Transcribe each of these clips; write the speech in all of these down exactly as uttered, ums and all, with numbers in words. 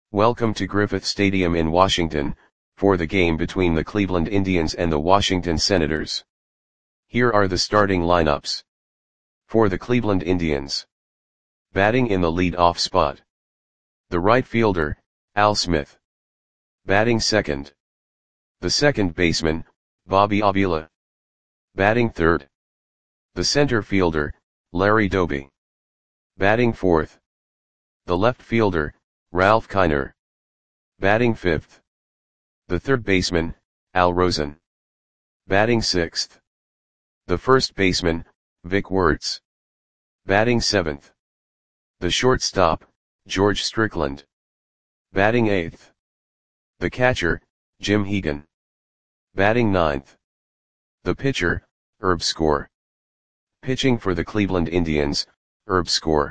Welcome to Griffith Stadium in Washington, for the game between the Cleveland Indians and the Washington Senators. Here are the starting lineups. For the Cleveland Indians. Batting in the lead-off spot. The right fielder, Al Smith. Batting second. The second baseman, Bobby Avila. Batting third. The center fielder, Larry Doby. Batting fourth. The left fielder, Ralph Kiner. Batting fifth. The third baseman, Al Rosen. Batting sixth. The first baseman, Vic Wertz. Batting seventh. The shortstop, George Strickland. Batting eighth. The catcher, Jim Hegan. Batting ninth. The pitcher, Herb Score. Pitching for the Cleveland Indians, Herb Score.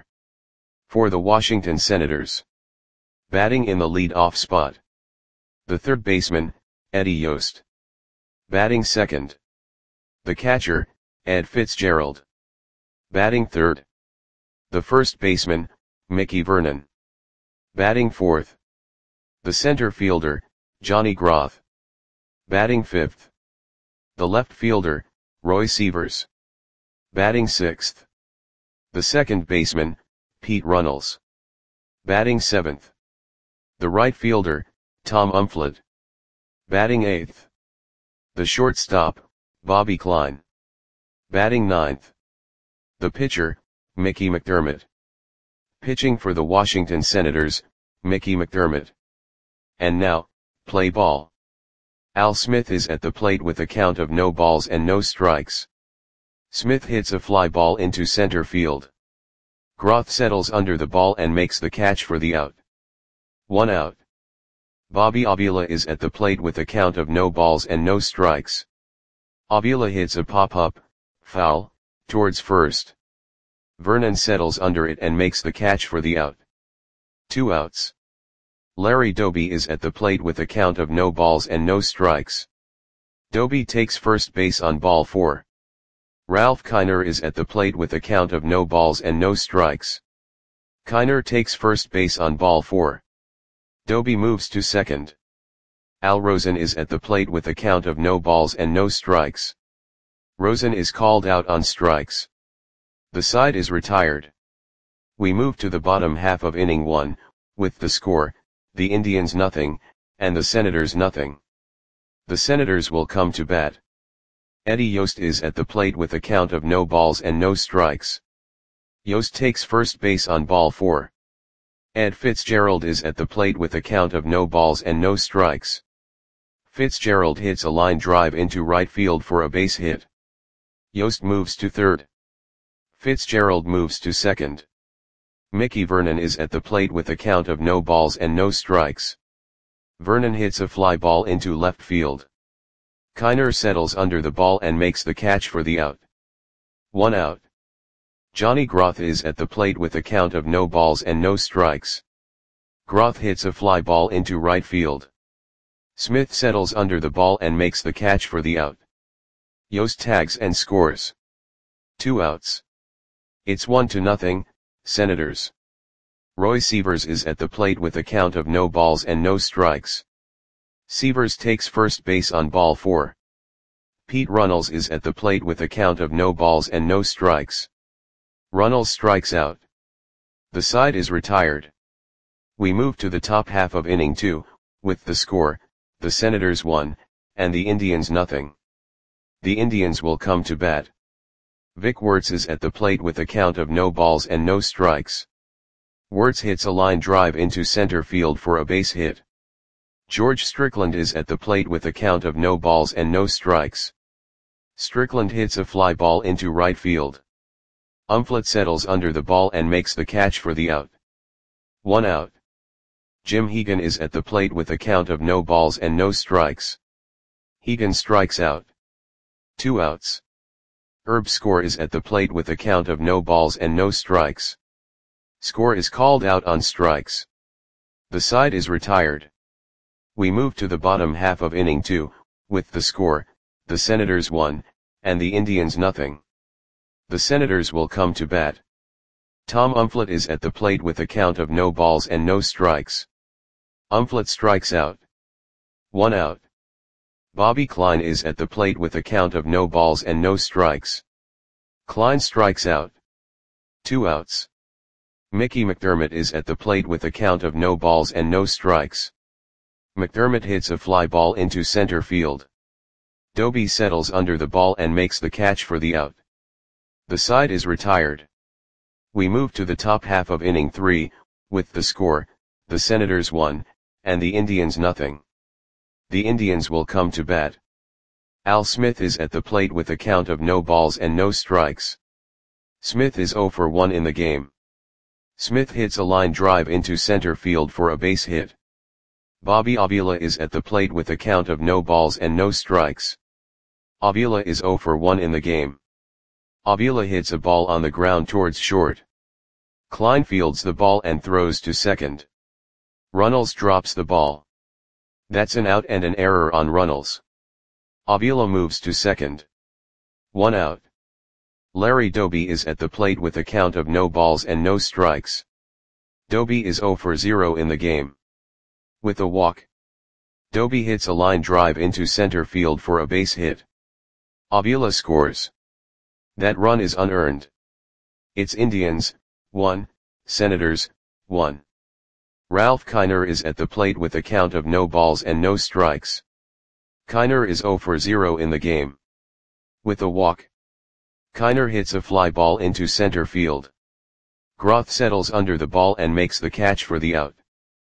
For the Washington Senators. Batting in the lead-off spot. The third baseman, Eddie Yost. Batting second. The catcher, Ed Fitzgerald. Batting third. The first baseman, Mickey Vernon. Batting fourth. The center fielder, Johnny Groth. Batting fifth. The left fielder, Roy Sievers. Batting sixth. The second baseman, Pete Runnels. Batting seventh. The right fielder, Tom Umflett. Batting eighth. The shortstop, Bobby Klein. Batting ninth. The pitcher, Mickey McDermott. Pitching for the Washington Senators, Mickey McDermott. And now, play ball. Al Smith is at the plate with a count of no balls and no strikes. Smith hits a fly ball into center field. Groth settles under the ball and makes the catch for the out. One out. Bobby Avila is at the plate with a count of no balls and no strikes. Avila hits a pop-up, foul, towards first. Vernon settles under it and makes the catch for the out. Two outs. Larry Doby is at the plate with a count of no balls and no strikes. Doby takes first base on ball four. Ralph Kiner is at the plate with a count of no balls and no strikes. Kiner takes first base on ball four. Doby moves to second. Al Rosen is at the plate with a count of no balls and no strikes. Rosen is called out on strikes. The side is retired. We move to the bottom half of inning one, with the score, the Indians nothing, and the Senators nothing. The Senators will come to bat. Eddie Yost is at the plate with a count of no balls and no strikes. Yost takes first base on ball four. Ed Fitzgerald is at the plate with a count of no balls and no strikes. Fitzgerald hits a line drive into right field for a base hit. Yost moves to third. Fitzgerald moves to second. Mickey Vernon is at the plate with a count of no balls and no strikes. Vernon hits a fly ball into left field. Kiner settles under the ball and makes the catch for the out. One out. Johnny Groth is at the plate with a count of no balls and no strikes. Groth hits a fly ball into right field. Smith settles under the ball and makes the catch for the out. Yost tags and scores. Two outs. It's one to nothing, Senators. Roy Sievers is at the plate with a count of no balls and no strikes. Sievers takes first base on ball four. Pete Runnels is at the plate with a count of no balls and no strikes. Runnels strikes out. The side is retired. We move to the top half of inning two, with the score, the Senators one, and the Indians nothing. The Indians will come to bat. Vic Wertz is at the plate with a count of no balls and no strikes. Wertz hits a line drive into center field for a base hit. George Strickland is at the plate with a count of no balls and no strikes. Strickland hits a fly ball into right field. Umflett settles under the ball and makes the catch for the out. One out. Jim Hegan is at the plate with a count of no balls and no strikes. Hegan strikes out. Two outs. Herb Score is at the plate with a count of no balls and no strikes. Score is called out on strikes. The side is retired. We move to the bottom half of inning two, with the score, the Senators one, and the Indians nothing. The Senators will come to bat. Tom Umflett is at the plate with a count of no balls and no strikes. Umflett strikes out. One out. Bobby Klein is at the plate with a count of no balls and no strikes. Klein strikes out. Two outs. Mickey McDermott is at the plate with a count of no balls and no strikes. McDermott hits a fly ball into center field. Doby settles under the ball and makes the catch for the out. The side is retired. We move to the top half of inning three, with the score, the Senators one, and the Indians nothing. The Indians will come to bat. Al Smith is at the plate with a count of no balls and no strikes. Smith is oh for one in the game. Smith hits a line drive into center field for a base hit. Bobby Avila is at the plate with a count of no balls and no strikes. Avila is oh for one in the game. Avila hits a ball on the ground towards short. Klein fields the ball and throws to second. Runnels drops the ball. That's an out and an error on Runnels. Avila moves to second. One out. Larry Doby is at the plate with a count of no balls and no strikes. Doby is oh for zero in the game. With a walk. Doby hits a line drive into center field for a base hit. Avila scores. That run is unearned. It's Indians, one, Senators, one. Ralph Kiner is at the plate with a count of no balls and no strikes. Kiner is oh for zero in the game. With a walk. Kiner hits a fly ball into center field. Groth settles under the ball and makes the catch for the out.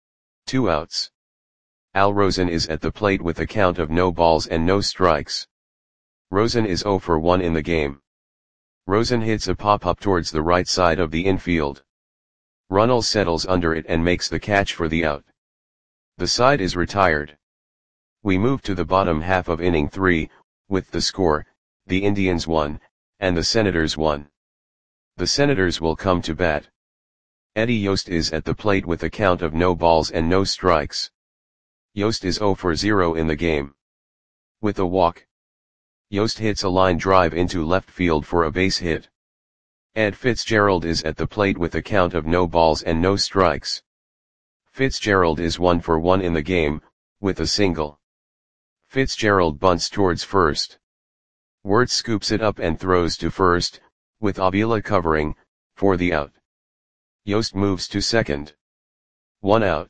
Two outs. Al Rosen is at the plate with a count of no balls and no strikes. Rosen is oh for one in the game. Rosen hits a pop-up towards the right side of the infield. Runnels settles under it and makes the catch for the out. The side is retired. We move to the bottom half of inning three, with the score, the Indians one, and the Senators one. The Senators will come to bat. Eddie Yost is at the plate with a count of no balls and no strikes. Yost is oh for zero in the game. With a walk. Yost hits a line drive into left field for a base hit. Ed Fitzgerald is at the plate with a count of no balls and no strikes. Fitzgerald is one for one in the game, with a single. Fitzgerald bunts towards first. Wirtz scoops it up and throws to first, with Avila covering, for the out. Yost moves to second. One out.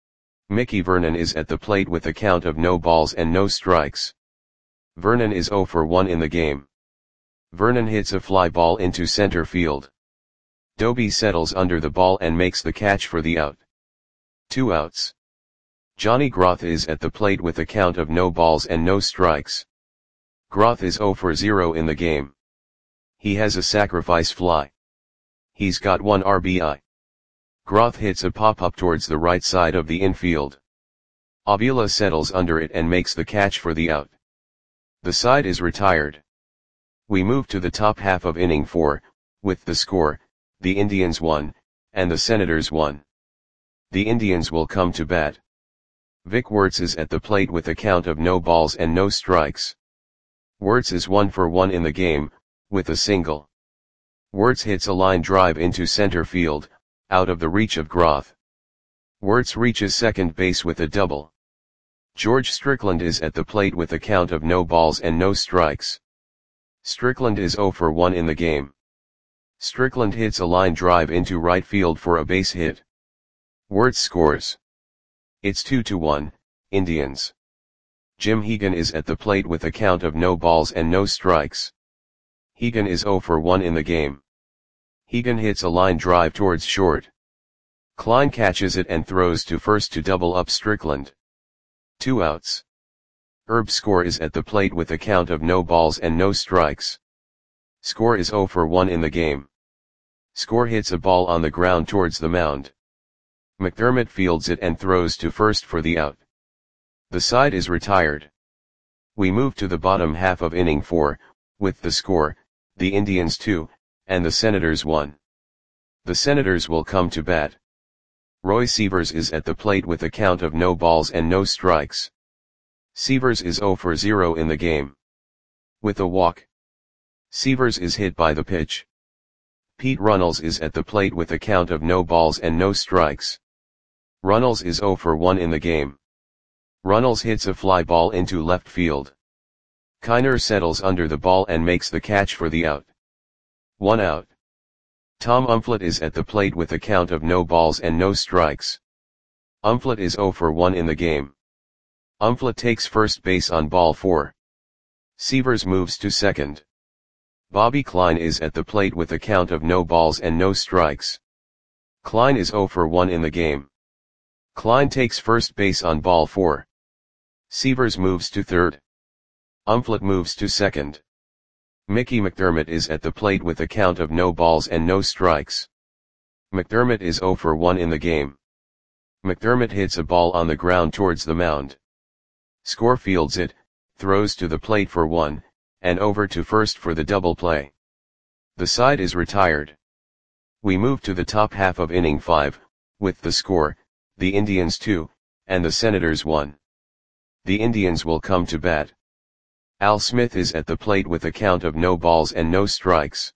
Mickey Vernon is at the plate with a count of no balls and no strikes. Vernon is oh for one in the game. Vernon hits a fly ball into center field. Doby settles under the ball and makes the catch for the out. Two outs. Johnny Groth is at the plate with a count of no balls and no strikes. Groth is oh for zero in the game. He has a sacrifice fly. He's got one R B I. Groth hits a pop-up towards the right side of the infield. Avila settles under it and makes the catch for the out. The side is retired. We move to the top half of inning four, with the score, the Indians one, and the Senators one. The Indians will come to bat. Vic Wirtz is at the plate with a count of no balls and no strikes. Wirtz is one for one in the game, with a single. Wirtz hits a line drive into center field, out of the reach of Groth. Wirtz reaches second base with a double. George Strickland is at the plate with a count of no balls and no strikes. Strickland is oh for one in the game. Strickland hits a line drive into right field for a base hit. Wirtz scores. It's two to one, Indians. Jim Hegan is at the plate with a count of no balls and no strikes. Hegan is oh for one in the game. Hegan hits a line drive towards short. Klein catches it and throws to first to double up Strickland. Two outs. Herb Score is at the plate with a count of no balls and no strikes. Score is oh for one in the game. Score hits a ball on the ground towards the mound. McDermott fields it and throws to first for the out. The side is retired. We move to the bottom half of inning four, with the score, the Indians two, and the Senators one. The Senators will come to bat. Roy Sievers is at the plate with a count of no balls and no strikes. Sievers is oh for zero in the game. With a walk. Sievers is hit by the pitch. Pete Runnels is at the plate with a count of no balls and no strikes. Runnels is zero for one in the game. Runnels hits a fly ball into left field. Kiner settles under the ball and makes the catch for the out. One out. Tom Umflett is at the plate with a count of no balls and no strikes. Umflett is zero for one in the game. Umflett takes first base on ball four. Sievers moves to second. Bobby Klein is at the plate with a count of no balls and no strikes. Klein is zero for one in the game. Klein takes first base on ball four. Sievers moves to third. Umflett moves to second. Mickey McDermott is at the plate with a count of no balls and no strikes. McDermott is zero for one in the game. McDermott hits a ball on the ground towards the mound. Score fields it, throws to the plate for one, and over to first for the double play. The side is retired. We move to the top half of inning five, with the score, the Indians two, and the Senators one. The Indians will come to bat. Al Smith is at the plate with a count of no balls and no strikes.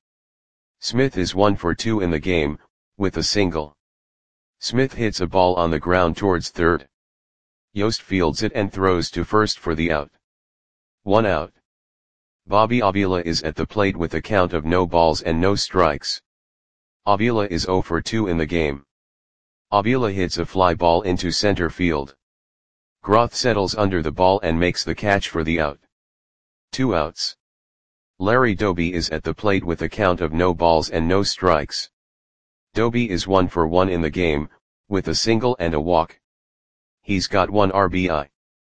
Smith is one for two in the game, with a single. Smith hits a ball on the ground towards third. Yost fields it and throws to first for the out. One out. Bobby Avila is at the plate with a count of no balls and no strikes. Avila is zero for two in the game. Avila hits a fly ball into center field. Groth settles under the ball and makes the catch for the out. Two outs. Larry Doby is at the plate with a count of no balls and no strikes. Doby is one for one in the game, with a single and a walk. He's got one R B I.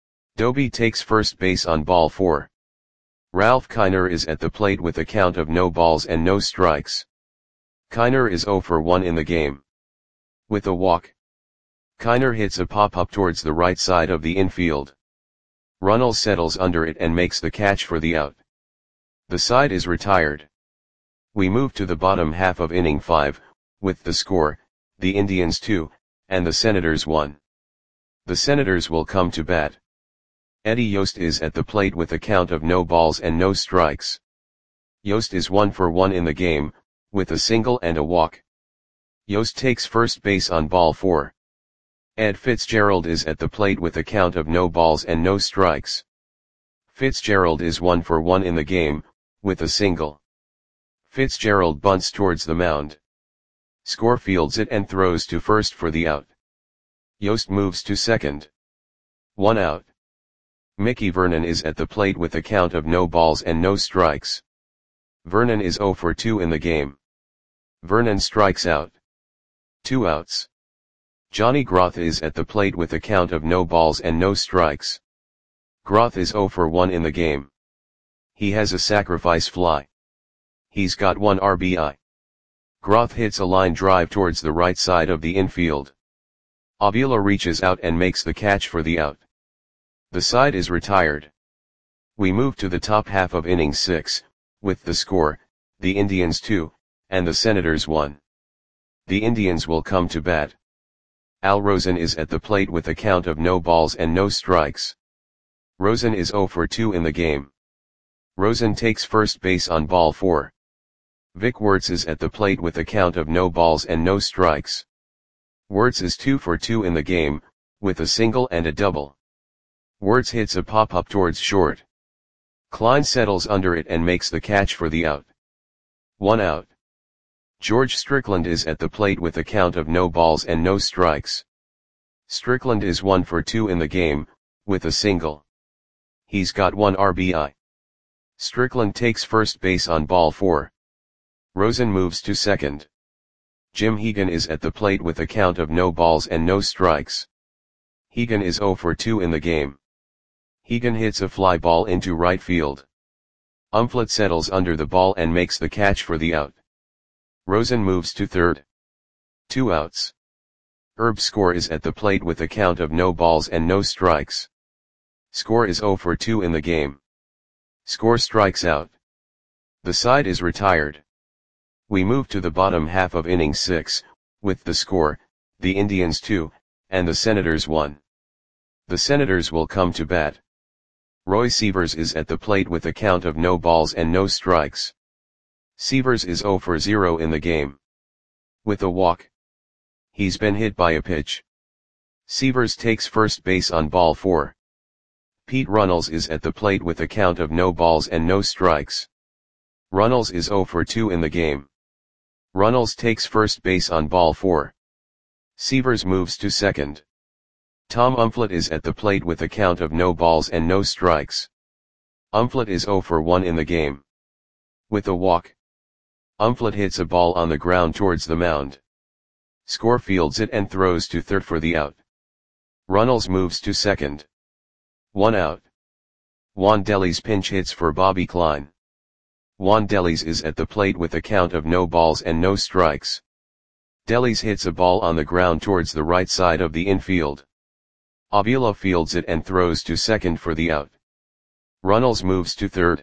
Doby takes first base on ball four. Ralph Kiner is at the plate with a count of no balls and no strikes. Kiner is zero for one in the game. With a walk. Kiner hits a pop-up towards the right side of the infield. Runnels settles under it and makes the catch for the out. The side is retired. We move to the bottom half of inning five, with the score, the Indians two, and the Senators one. The Senators will come to bat. Eddie Yost is at the plate with a count of no balls and no strikes. Yost is one for one in the game, with a single and a walk. Yost takes first base on ball four. Ed Fitzgerald is at the plate with a count of no balls and no strikes. Fitzgerald is one for one in the game, with a single. Fitzgerald bunts towards the mound. Score fields it and throws to first for the out. Yost moves to second. One out. Mickey Vernon is at the plate with a count of no balls and no strikes. Vernon is zero for two in the game. Vernon strikes out. Two outs. Johnny Groth is at the plate with a count of no balls and no strikes. Groth is zero for one in the game. He has a sacrifice fly. He's got one R B I. Groth hits a line drive towards the right side of the infield. Avila reaches out and makes the catch for the out. The side is retired. We move to the top half of inning six, with the score, the Indians two, and the Senators one. The Indians will come to bat. Al Rosen is at the plate with a count of no balls and no strikes. Rosen is zero for two in the game. Rosen takes first base on ball four. Vic Wertz is at the plate with a count of no balls and no strikes. Wertz is two for two in the game, with a single and a double. Wertz hits a pop-up towards short. Klein settles under it and makes the catch for the out. One out. George Strickland is at the plate with a count of no balls and no strikes. Strickland is one for two in the game, with a single. He's got one R B I. Strickland takes first base on ball four. Rosen moves to second. Jim Hegan is at the plate with a count of no balls and no strikes. Hegan is zero for two in the game. Hegan hits a fly ball into right field. Umflett settles under the ball and makes the catch for the out. Rosen moves to third. Two outs. Herb Score is at the plate with a count of no balls and no strikes. Score is zero for two in the game. Score strikes out. The side is retired. We move to the bottom half of inning six, with the score, the Indians two, and the Senators one. The Senators will come to bat. Roy Sievers is at the plate with a count of no balls and no strikes. Sievers is zero for zero in the game. With a walk. He's been hit by a pitch. Sievers takes first base on ball four. Pete Runnels is at the plate with a count of no balls and no strikes. Runnels is oh for two in the game. Runnels takes first base on ball four. Sievers moves to second. Tom Umflett is at the plate with a count of no balls and no strikes. Umflett is oh for one in the game. With a walk, Umflett hits a ball on the ground towards the mound. Score fields it and throws to third for the out. Runnels moves to second. One out. Juan Delis pinch hits for Bobby Klein. Juan Delis is at the plate with a count of no balls and no strikes. Delis hits a ball on the ground towards the right side of the infield. Avila fields it and throws to second for the out. Runnels moves to third.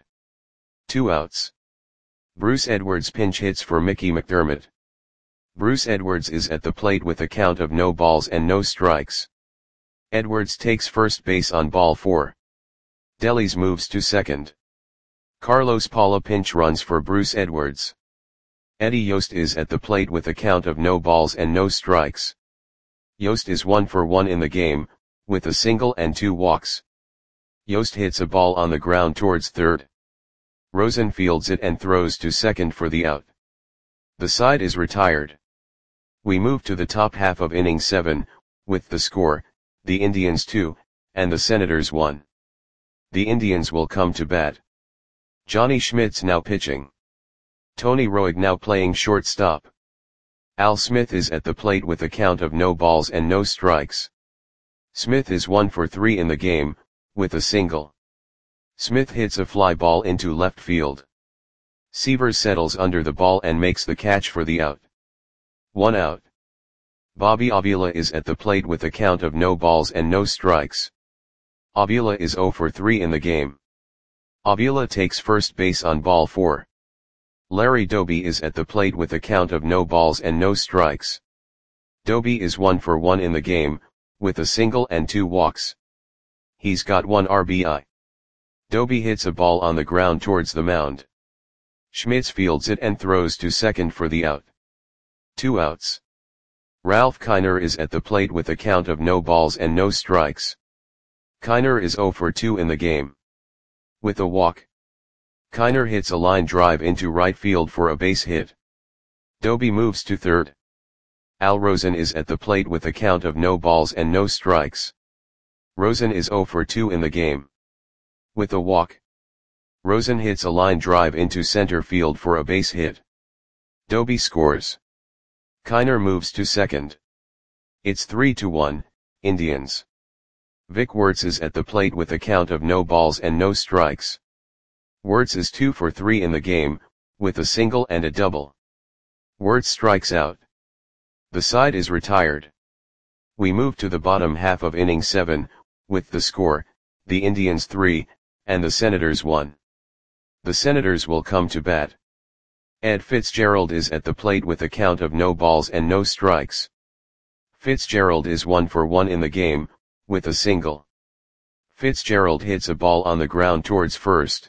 Two outs. Bruce Edwards pinch hits for Mickey McDermott. Bruce Edwards is at the plate with a count of no balls and no strikes. Edwards takes first base on ball four. Delis moves to second. Carlos Paula pinch runs for Bruce Edwards. Eddie Yost is at the plate with a count of no balls and no strikes. Yost is one for one in the game, with a single and two walks. Yost hits a ball on the ground towards third. Rosen fields it and throws to second for the out. The side is retired. We move to the top half of inning seven, with the score, the Indians two, and the Senators one. The Indians will come to bat. Johnny Schmidt's now pitching. Tony Roig now playing shortstop. Al Smith is at the plate with a count of no balls and no strikes. Smith is one for three in the game, with a single. Smith hits a fly ball into left field. Sievers settles under the ball and makes the catch for the out. One out. Bobby Avila is at the plate with a count of no balls and no strikes. Avila is oh for three in the game. Avila takes first base on ball four. Larry Doby is at the plate with a count of no balls and no strikes. Doby is one for one in the game, with a single and two walks. He's got one R B I. Doby hits a ball on the ground towards the mound. Schmitz fields it and throws to second for the out. Two outs. Ralph Kiner is at the plate with a count of no balls and no strikes. Kiner is oh for two in the game. With a walk, Kiner hits a line drive into right field for a base hit. Doby moves to third. Al Rosen is at the plate with a count of no balls and no strikes. Rosen is oh for two in the game. With a walk, Rosen hits a line drive into center field for a base hit. Doby scores. Kiner moves to second. It's three to one, Indians. Vic Wertz is at the plate with a count of no balls and no strikes. Wertz is two for three in the game, with a single and a double. Wertz strikes out. The side is retired. We move to the bottom half of inning seven, with the score, the Indians three, and the Senators one. The Senators will come to bat. Ed Fitzgerald is at the plate with a count of no balls and no strikes. Fitzgerald is one for one in the game, with a single. Fitzgerald hits a ball on the ground towards first.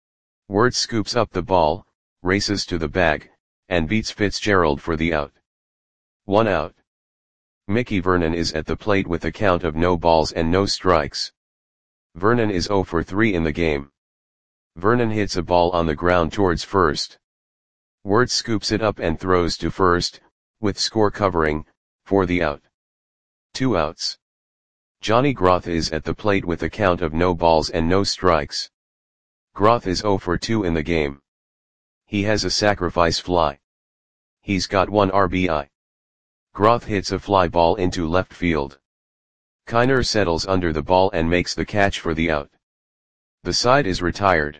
Wertz scoops up the ball, races to the bag, and beats Fitzgerald for the out. One out. Mickey Vernon is at the plate with a count of no balls and no strikes. Vernon is oh for three in the game. Vernon hits a ball on the ground towards first. Wertz scoops it up and throws to first, with score covering, for the out. Two outs. Johnny Groth is at the plate with a count of no balls and no strikes. Groth is oh for two in the game. He has a sacrifice fly. He's got one R B I. Groth hits a fly ball into left field. Kiner settles under the ball and makes the catch for the out. The side is retired.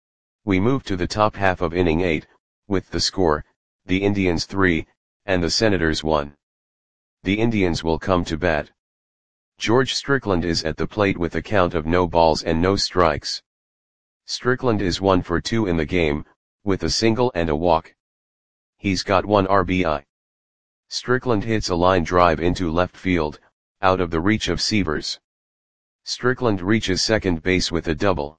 We move to the top half of inning eight, with the score, the Indians three, and the Senators one. The Indians will come to bat. George Strickland is at the plate with a count of no balls and no strikes. Strickland is one for two in the game, with a single and a walk. He's got one R B I. Strickland hits a line drive into left field, out of the reach of Sievers. Strickland reaches second base with a double.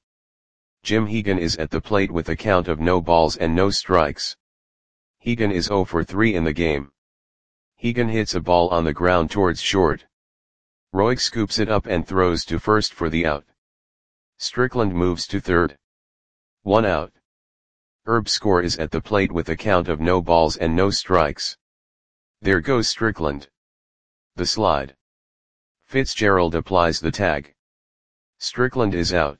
Jim Hegan is at the plate with a count of no balls and no strikes. Hegan is oh for three in the game. Hegan hits a ball on the ground towards short. Roig scoops it up and throws to first for the out. Strickland moves to third. One out. Erb's score is at the plate with a count of no balls and no strikes. There goes Strickland. The slide. Fitzgerald applies the tag. Strickland is out.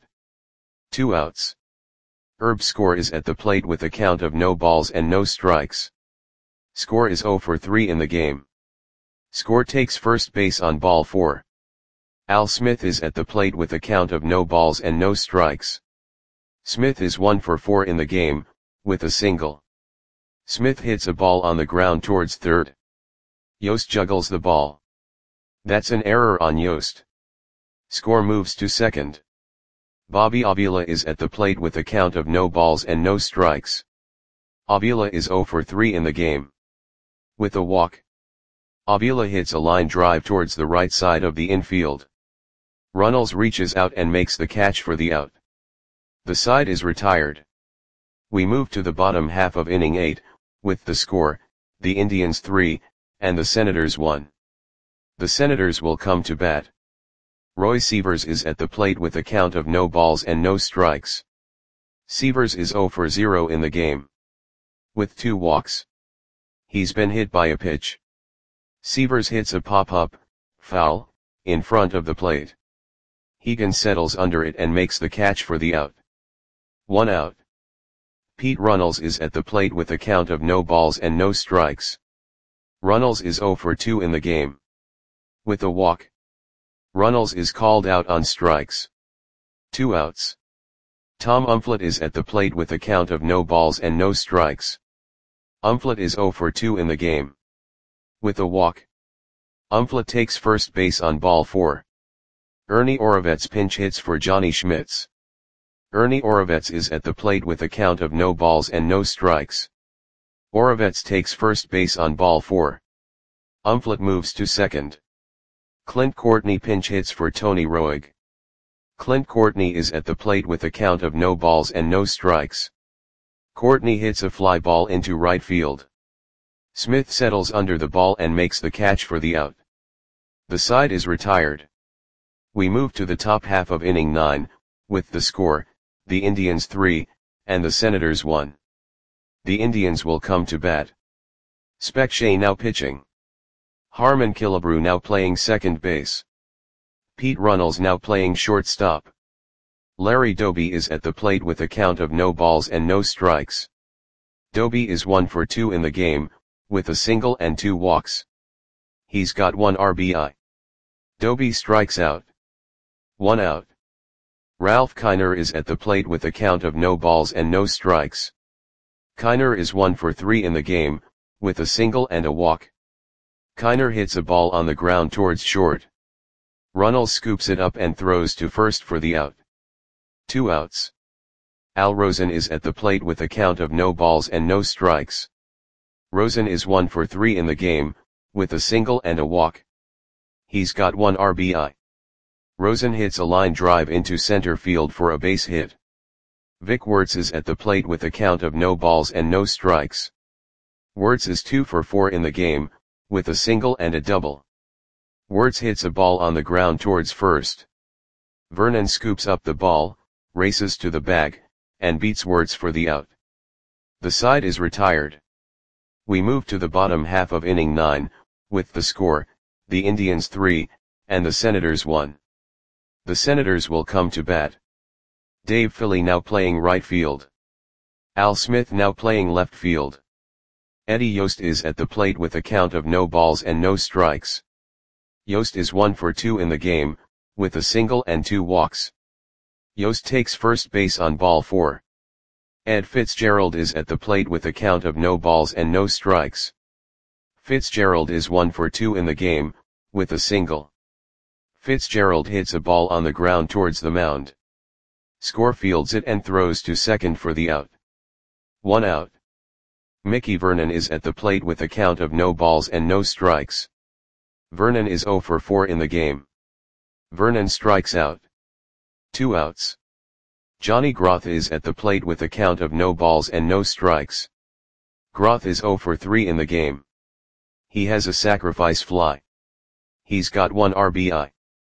Two outs. Erb's score is at the plate with a count of no balls and no strikes. Score is oh for three in the game. Score takes first base on ball four. Al Smith is at the plate with a count of no balls and no strikes. Smith is one for four in the game, with a single. Smith hits a ball on the ground towards third. Yost juggles the ball. That's an error on Yost. Score moves to second. Bobby Avila is at the plate with a count of no balls and no strikes. Avila is oh for three in the game. With a walk. Avila hits a line drive towards the right side of the infield. Runnels reaches out and makes the catch for the out. The side is retired. We move to the bottom half of inning eight, with the score, the Indians three, and the Senators one. The Senators will come to bat. Roy Sievers is at the plate with a count of no balls and no strikes. Sievers is oh for zero in the game. With two walks. He's been hit by a pitch. Sievers hits a pop-up, foul, in front of the plate. Hegan settles under it and makes the catch for the out. One out. Pete Runnels is at the plate with a count of no balls and no strikes. Runnels is oh for two in the game. With a walk. Runnels is called out on strikes. Two outs. Tom Umflett is at the plate with a count of no balls and no strikes. Umflett is oh for two in the game. With a walk. Umflett takes first base on ball four. Ernie Orovets pinch hits for Johnny Schmitz. Ernie Orovets is at the plate with a count of no balls and no strikes. Orovets takes first base on ball four. Umflett moves to second. Clint Courtney pinch hits for Tony Roig. Clint Courtney is at the plate with a count of no balls and no strikes. Courtney hits a fly ball into right field. Smith settles under the ball and makes the catch for the out. The side is retired. We move to the top half of inning nine, with the score, the Indians three, and the Senators one. The Indians will come to bat. Spec Shea now pitching. Harmon Killebrew now playing second base. Pete Runnels now playing shortstop. Larry Doby is at the plate with a count of no balls and no strikes. Doby is one for two in the game, with a single and two walks. He's got one R B I. Doby strikes out. One out. Ralph Kiner is at the plate with a count of no balls and no strikes. Kiner is one for three in the game, with a single and a walk. Kiner hits a ball on the ground towards short. Runnels scoops it up and throws to first for the out. Two outs. Al Rosen is at the plate with a count of no balls and no strikes. Rosen is one for three in the game, with a single and a walk. He's got one R B I. Rosen hits a line drive into center field for a base hit. Vic Wertz is at the plate with a count of no balls and no strikes. Wertz is two for four in the game, with a single and a double. Wertz hits a ball on the ground towards first. Vernon scoops up the ball, races to the bag, and beats Wertz for the out. The side is retired. We move to the bottom half of inning nine, with the score, the Indians three, and the Senators one. The Senators will come to bat. Dave Philly now playing right field. Al Smith now playing left field. Eddie Yost is at the plate with a count of no balls and no strikes. Yost is one for two in the game, with a single and two walks. Yost takes first base on ball four. Ed Fitzgerald is at the plate with a count of no balls and no strikes. Fitzgerald is one for two in the game, with a single. Fitzgerald hits a ball on the ground towards the mound. Score fields it and throws to second for the out. One out. Mickey Vernon is at the plate with a count of no balls and no strikes. Vernon is oh for four in the game. Vernon strikes out. Two outs. Johnny Groth is at the plate with a count of no balls and no strikes. Groth is oh for three in the game. He has a sacrifice fly. He's got one R B I.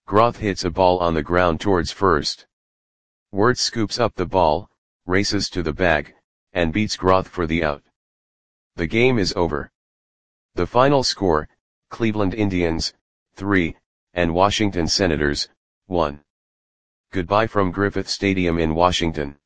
Groth hits a ball on the ground towards first. Wirtz scoops up the ball, races to the bag, and beats Groth for the out. The game is over. The final score, Cleveland Indians, three, and Washington Senators, one. Goodbye from Griffith Stadium in Washington.